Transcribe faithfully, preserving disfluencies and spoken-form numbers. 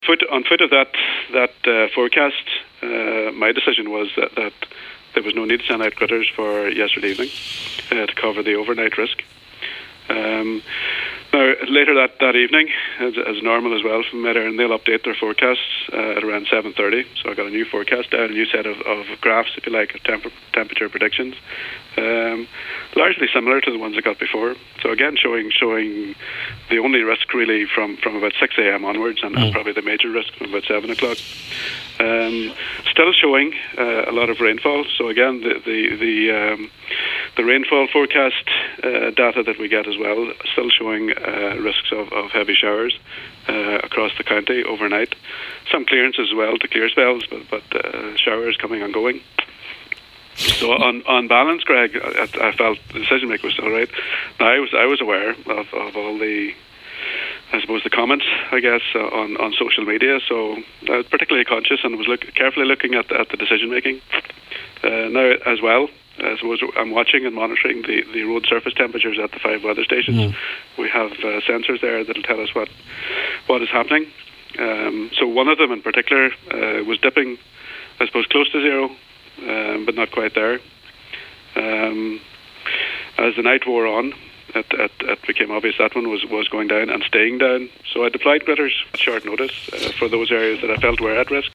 Foot, on foot of that that uh, forecast, uh, my decision was that, that there was no need to send out gritters for yesterday evening uh, to cover the overnight risk. Um, now, later that, that evening, as, as normal as well from Met Éireann, they'll update their forecasts uh, at around seven thirty. So I got a new forecast down, a new set of, of graphs, if you like, of temp- temperature predictions, um, largely similar to the ones I got before. So again, showing showing the only risk really from, from about six a.m. onwards, and, mm. and probably the major risk from about seven o'clock. Um, still showing uh, a lot of rainfall. So again, the the the, um, the rainfall forecast uh, data that we get as well, still showing uh, risks of, of heavy showers uh, across the county overnight. Some clearance as well to clear spells, but, but uh, showers coming and going. So on, on balance, Greg, I, I felt the decision maker was still right. Now I was I was aware of, of all the, I suppose, the comments, I guess, uh, on, on social media. So I was particularly conscious and was look, carefully looking at, at the decision making. Uh, now as well, I suppose I'm watching and monitoring the, the road surface temperatures at the five weather stations. Mm. We have uh, sensors there that will tell us what what is happening. Um, so one of them in particular uh, was dipping, I suppose, close to zero, um, but not quite there. Um, as the night wore on, it, it, it became obvious that one was, was going down and staying down. So I deployed gritters at short notice uh, for those areas that I felt were at risk.